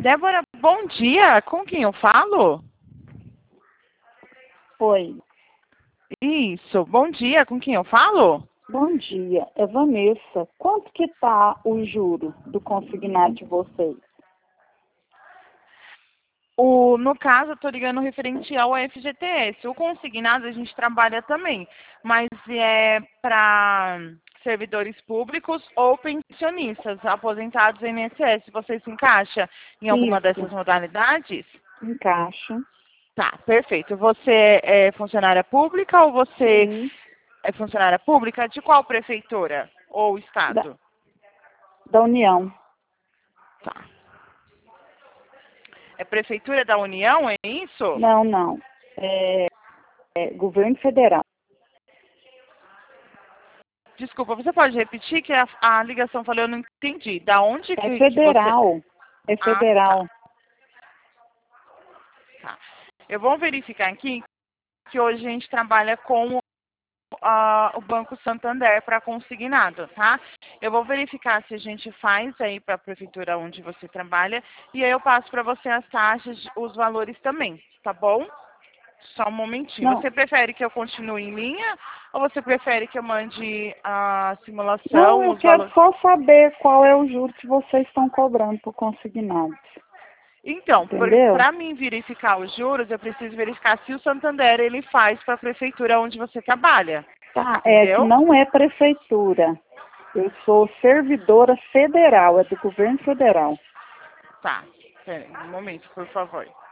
Débora, bom dia. Com quem eu falo? Oi, Isso, bom dia. Com quem eu falo? bom dia. É Vanessa. Quanto que tá o juro do consignado de vocês? No caso, eu estou ligando referente ao FGTS. O consignado a gente trabalha também, mas é para servidores públicos ou pensionistas, aposentados em INSS. Você se encaixa em alguma Isso, dessas modalidades? encaixa. Tá, perfeito. Você é funcionária pública ou você Sim, é funcionária pública de qual prefeitura ou da, estado? da União. Tá. É prefeitura da União, é isso? Não, não. É governo federal. Desculpa, você pode repetir que a ligação falou, eu não entendi. Da onde É que você... federal. É Ah, tá, federal. tá. Eu vou verificar aqui que hoje a gente trabalha com o Banco Santander para consignado, tá? Eu vou verificar se a gente faz aí para a prefeitura onde você trabalha e aí eu passo para você as taxas, os valores também, tá bom? Só um momentinho. Não, Você prefere que eu continue em linha ou você prefere que eu mande a não, simulação, eu os quero valores? só saber qual é o juro que vocês estão cobrando por consignado. Então, Entendeu? para mim verificar os juros, eu preciso verificar se o Santander ele faz para a prefeitura onde você trabalha. Tá, é que Entendeu? não é prefeitura. Eu sou servidora federal, é do governo federal. Tá. Pera aí, um momento, por favor.